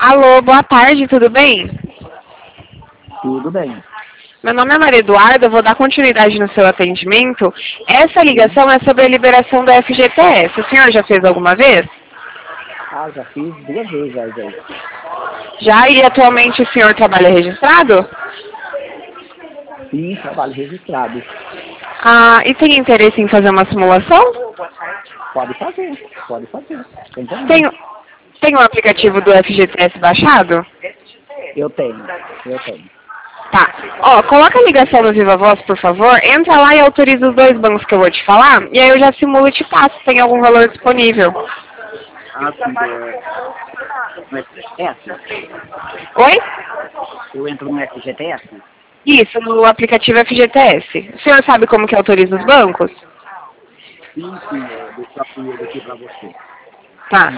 Alô, boa tarde, tudo bem? Tudo bem. Meu nome é Maria Eduarda, eu vou dar continuidade no seu atendimento. Essa ligação é sobre a liberação da FGTS. O senhor já fez alguma vez? Ah, já fiz 2 vezes já isso aí. Já, e atualmente o senhor trabalha registrado? Sim, trabalho registrado. Ah, e tem interesse em fazer uma simulação? Pode fazer. Sem problema. Tem o aplicativo do FGTS baixado? Eu tenho. Tá. Ó, coloca a ligação no Viva Voz, por favor. Entra lá e autoriza os 2 bancos que eu vou te falar. E aí eu já simulo e te passo se tem algum valor disponível. Ah, sim, no FGTS? Oi? Eu entro no FGTS? Isso, no aplicativo FGTS. O senhor sabe como que autoriza os bancos? Sim, deixa eu abrir aqui para você. Tá.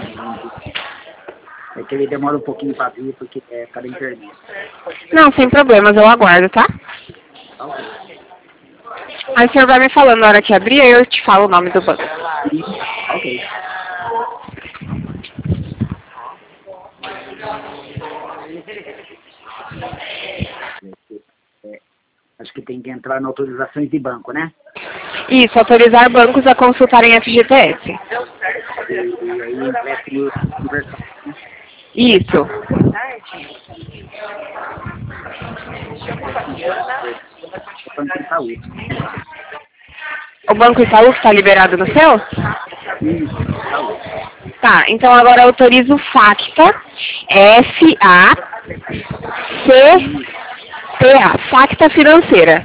É que ele demora um pouquinho para abrir porque é cada internet. Não, sem problemas, eu aguardo, tá? Tá ok. Aí o senhor vai me falando na hora que abrir, aí eu te falo o nome do banco. Sim, tá ok. É, acho que tem que entrar na autorizações de banco, né? Isso, autorizar bancos a consultarem FGTS. E aí empréstimo universal, né? Isso. O Banco Itaú. O Banco Itaú que está liberado no seu? Isso, Itaú. Tá, então agora autorizo o FACTA, F-A-C-T-A, FACTA financeira.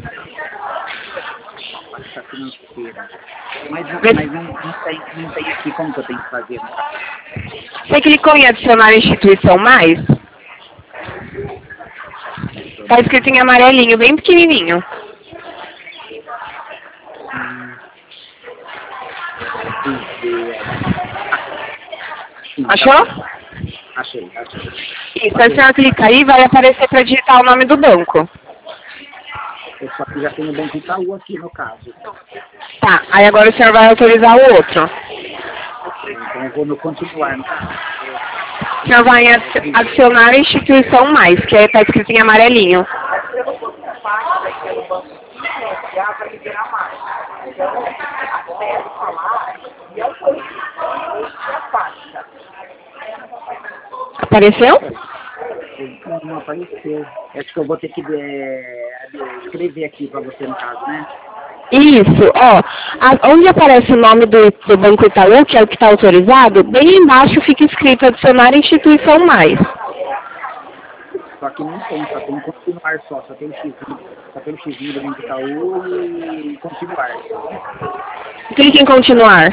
Pasta financeira. Mas Vê não tem aqui como que eu tenho que fazer. Você clicou em adicionar instituição mais? Tá escrito em amarelinho, bem pequenininho. Achou? Achei. Isso, aí a senhora clica aí, vai aparecer para digitar o nome do banco. Eu só que já tenho o Banco Itaú aqui no caso. Tá, aí agora o senhor vai autorizar o outro. Então eu vou no continuar no caso. O senhor vai adicionar a instituição mais, que aí tá escrito em amarelinho. Apareceu? Não apareceu. Acho que eu vou ter que escrever aqui para você no caso, né? Isso, ó. Onde aparece o nome do Banco Itaú, que é o que está autorizado, bem embaixo fica escrito adicionar instituição mais. Só que não tem, só tem continuar só tem o X, só tem o X do Banco Itaú e continuar. Clique em continuar.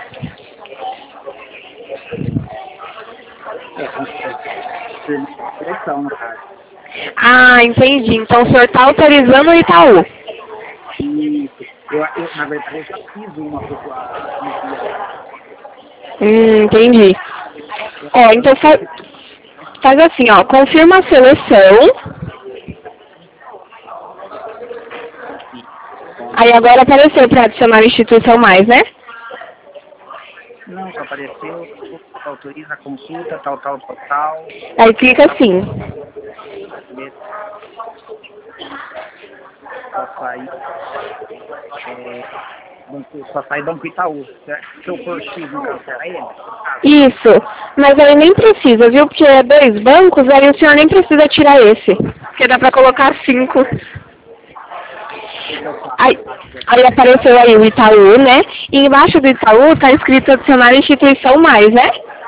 Direção no caso. Ah, entendi. Então o senhor está autorizando o Itaú. Isso. Na verdade, eu já fiz uma popular. Entendi. Ó, então faz assim, ó. Confirma a seleção. Aí agora apareceu para adicionar instituição mais, né? Não, só apareceu, autoriza a consulta, tal. Aí clica assim. Só sai Banco Itaú, certo? Se eu for X, no caso, será ele? Isso. Mas aí nem precisa, viu? Porque é 2 bancos, aí o senhor nem precisa tirar esse. Porque dá pra colocar 5. Aí apareceu aí o Itaú, né? E embaixo do Itaú tá escrito adicionar instituição mais, né?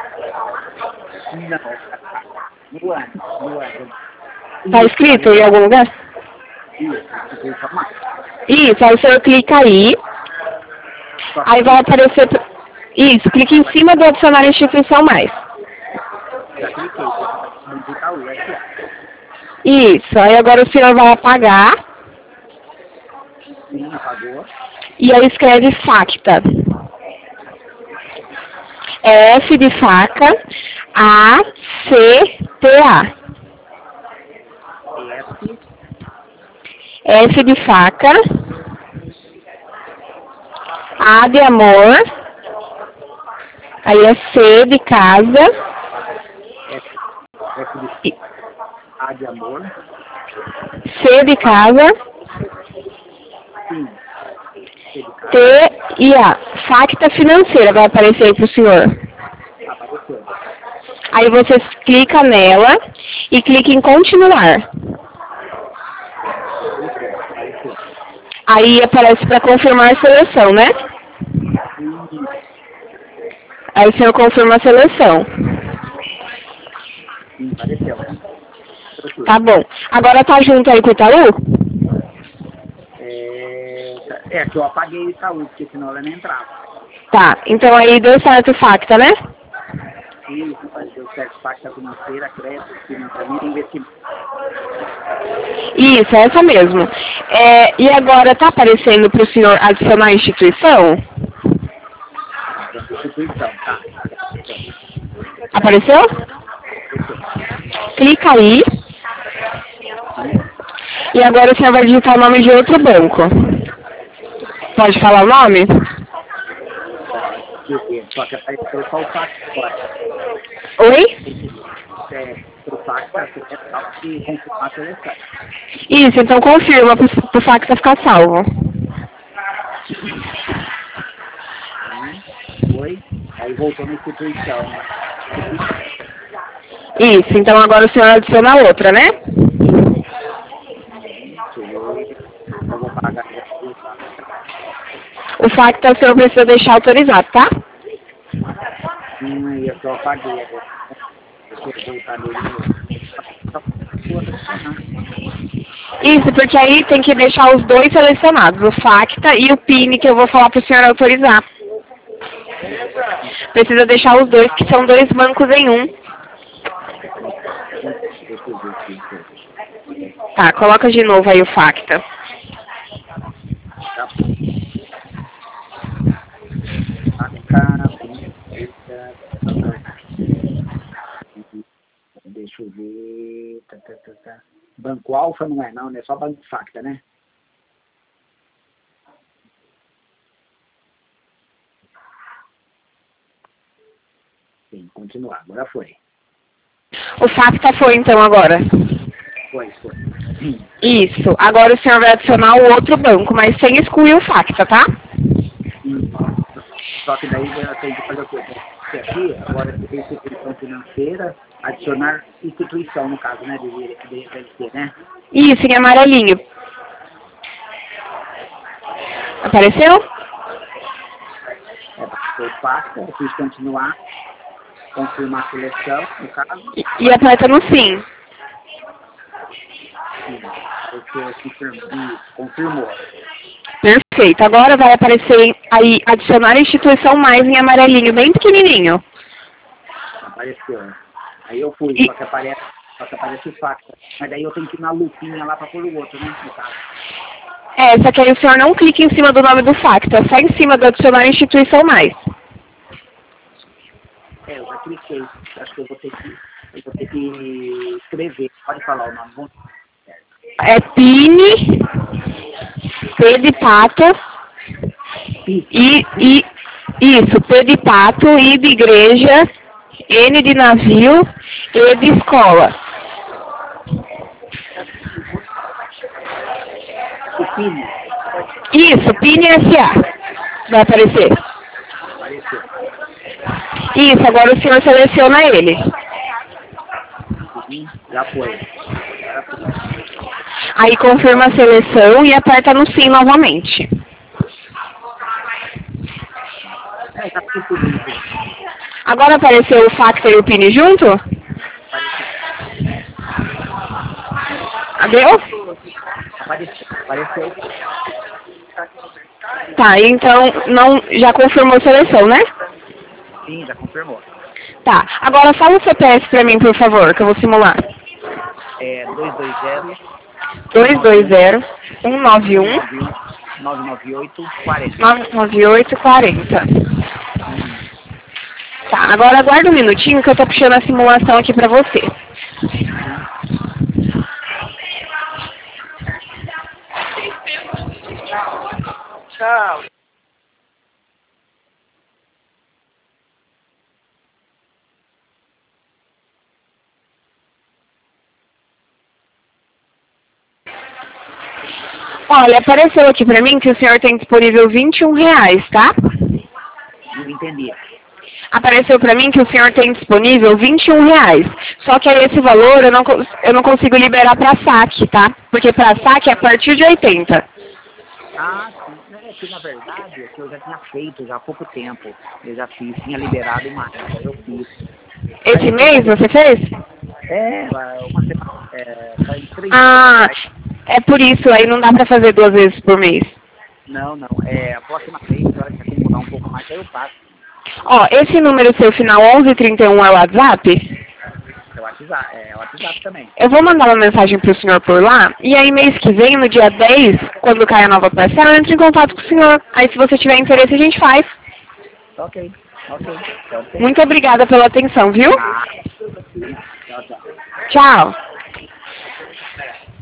Não. No ano. Tá escrito em algum lugar? Instituição mais. Isso, aí o senhor clica aí. Aí vai aparecer... Isso, clica em cima do adicionar instituição mais. Já cliquei, Banco Itaú, S.A. Isso, aí agora o senhor vai apagar. Sim, apagou. E aí escreve FACTA. F de faca, A, C, T, A. F de faca, A de amor, aí é C de casa, F C de casa, Sim. T e A. Facta financeira vai aparecer aí pro senhor. Apareceu. Aí você clica nela e clica em continuar. Já clicou. Apareceu. Aí aparece para confirmar a seleção, né? E Aí o senhor confirma a seleção. sim, apareceu. Procura. Tá bom. Agora tá junto aí com o Itaú? Que eu apaguei o Itaú, porque senão ela não entrava. Tá. Então aí deu certo o Facta, né? Isso, deu certo, pacta financeira, crédito, financiamento e investimento. Isso, é essa mesmo. E agora tá aparecendo para o senhor adicionar a instituição? Então, instituição, tá. Apareceu. Apareceu? Apareceu. Clica aí. Sim. E agora o senhor vai digitar o nome de outro banco. Pode falar o nome? Pode dizer, só que apareceu só o pacta agora. Oi? O pacta é tal de confirmar a seleção. Isso, então confirma pro Facta ficar salvo. Sim. Foi. Aí voltou na instituição, né? Isso, então agora o senhor adiciona a outra, né? Deixa eu ver. Eu vou pagar já o pacta. O Facta o senhor precisa deixar autorizado, tá? E eu só apaguei agora. Deixa eu voltar nele de novo. Vou adicionar. Isso, porque aí tem que deixar os dois selecionados, o Facta e o PIN, que eu vou falar pro senhor autorizar. Precisa deixar os dois, que são dois bancos em um. Deixa eu ver aqui. Tá, coloca de novo aí o Facta. Tá. Pacta, deixa eu ver. Tá. Banco Alfa não é, não, né? Só Banco Facta, né? Sim, continuar. Agora foi. O Facta foi então agora. Foi. Isso. Agora o senhor vai adicionar o outro banco, mas sem excluir o Facta, tá? Sim. Só que daí eu tenho que fazer o quê? Esse aqui, agora tem instituição financeira, adicionar instituição, no caso, né? Deve ser, né? Isso, em amarelinho. Apareceu? Foi Facta, eu fiz continuar, confirmar a seleção, no caso. E aperta no sim. Sim, apareceu isso, confirmou. Perfeito. Agora vai aparecer aí adicionar instituição mais em amarelinho, bem pequenininho. Apareceu. Aí eu fui, E, só que aparece o Facta. Mas daí eu tenho que ir na lupinha lá para pôr o outro, né? No caso. só que aí o senhor não clica em cima do nome do Facta, só em cima do adicionar instituição mais. Eu já cliquei. Acho que eu vou ter que escrever. Pode falar o nome. É PIN, P de pato, e isso, P de pato, I de igreja, N de navio, E de escola. O PIN Isso, PIN SA. Vai aparecer. apareceu. Isso, agora o senhor seleciona ele. Sim, já foi. Agora foi. Aí confirma a seleção e aperta no sim novamente. Tá tudo limpo. Agora apareceu o Facta e o PIN junto? Apareceu. Abriu? Apareceu. Tá, então não, já confirmou a seleção, né? Sim, já confirmou. Tá, agora fala o CPF pra mim, por favor, que eu vou simular. 220 220 191 191 998 40. 99840. Tá, agora aguarda um minutinho que eu tô puxando a simulação aqui pra você. Sim. Tchau. Olha, apareceu aqui pra mim que o senhor tem disponível R$ 21, tá? Não entendi. Apareceu pra mim que o senhor tem disponível R$ 21. Só que aí esse valor eu não consigo liberar pra saque, tá? Porque pra saque é a partir de 80. Ah, sim. É que na verdade é que eu já tinha feito já há pouco tempo. Eu já fiz, tinha liberado mais, aí eu fiz. Esse mês você fez? Uma semana, faz 3 dias Ah, atrás. é por isso, aí não dá pra fazer 2 vezes por mês. Não, a próxima vez, na hora que aqui mudar um pouco mais, aí eu passo. Ó, esse número seu final 1131 é o WhatsApp? É o WhatsApp também. Eu vou mandar uma mensagem pro senhor por lá, e aí mês que vem, no dia 10, quando cai a nova parcela, eu entro em contato com o senhor. Aí se você tiver interesse, a gente faz. Ok. Então, Muito obrigada pela atenção, viu? tchau, tchau. Tchau.